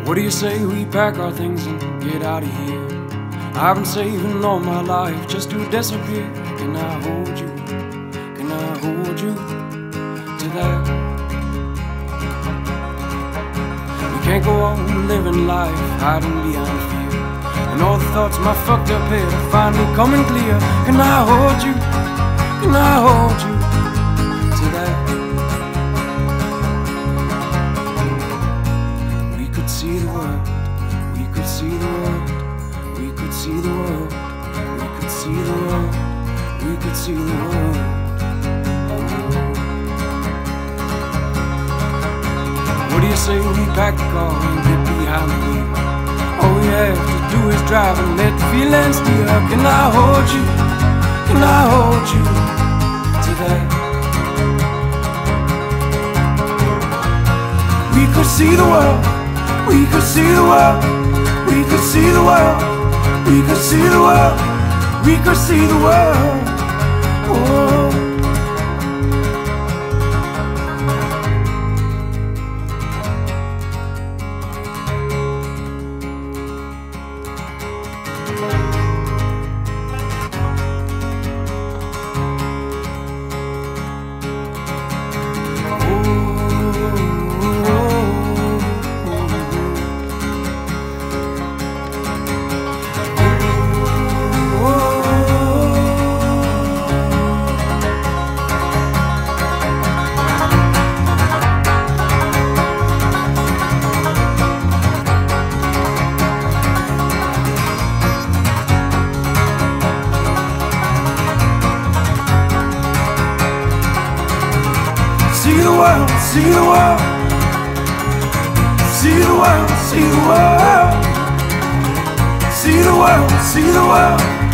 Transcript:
What do you say we pack our things and get out of here? I've been saving all my life just to disappear. Can I hold you? Can I hold you to that? We can't go on living life hiding behind fear, and all the thoughts in my fucked up head are finally coming clear. Can I hold you? Can I hold you to that? We could see the world. We could see the world. We could see the world. We could see the world. We could see the world. What do you say we pack the car and get behind the wheel? All we have to do is drive and let the feelings steer. Can I hold you? Can I hold you to that? We could see the world. We could see the world. We could see the world. We could see the world. We could see the world. Oh. See the world, see the world. See the world, see the world. See the world, see the world.